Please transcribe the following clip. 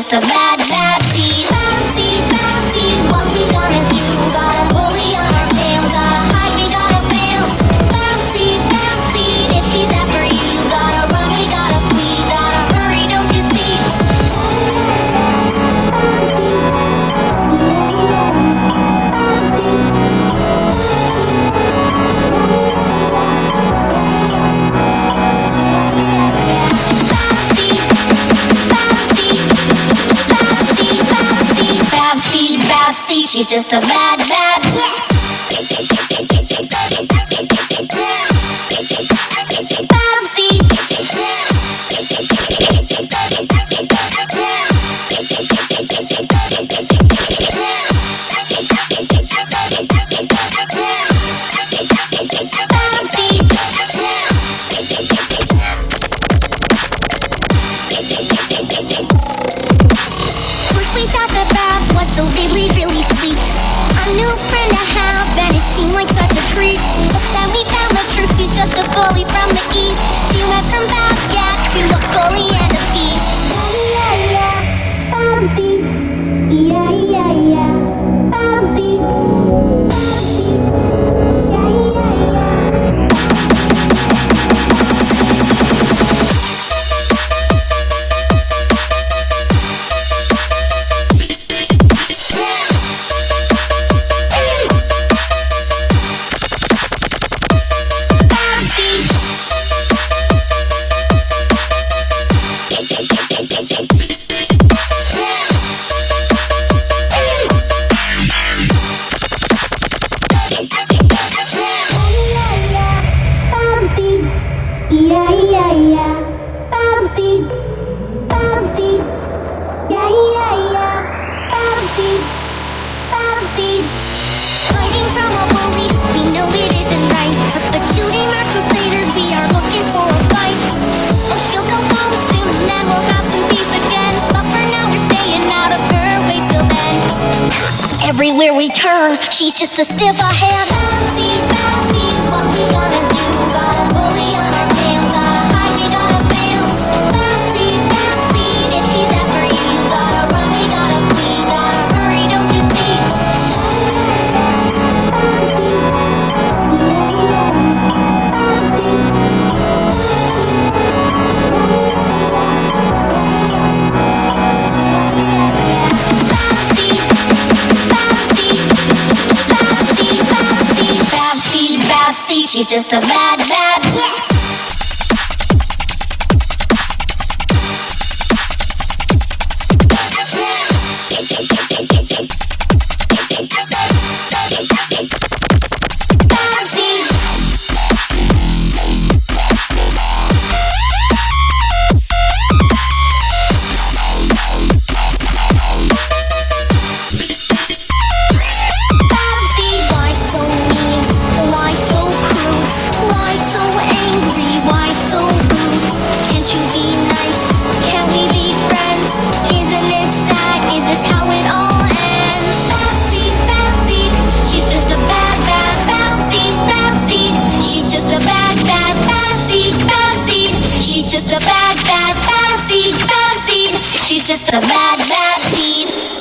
just a mad, mad seed. Bad seed, bad seed. What we gonna do? Got a bully on our tail. Gotta hide, we gotta bail. Bad seed, bad seed. If she's after you, you gotta run, we gotta flee. Gotta hurry, don't you see? She's just a mad, mad. First we thought that Babs was so really, really sweet. A new friend to have, and it seemed like such a treat. But then we found the truth, she's just a bully from the east. She went from Babs, yeah, to a bully and a thief. Yeah, yeah, Babsy. Yeah, yeah, yeah, Babsy. Yeah, yeah, yeah. Yeah, yeah, yeah, Babsy, Babsy. Yeah, yeah, yeah, Babsy, Babsy. Hiding from a bully, we know it isn't right. Substituting our crusaders, we are looking for a fight. And she'll go home soon, and then we'll have some peace again. But for now, we're staying out of her way till then. Everywhere we turn, she's just a step ahead. Babsy, Babsy, what we gonna do? Got a bully on our tail, gotta hide, we gotta fail. Babsy, Babsy, if she's after you, you gotta run, we gotta flee. Gotta hurry, don't you see? Babsy, she's just a mad, mad. Just a bad, bad, bad seed, bad seed. She's just a bad, bad seed.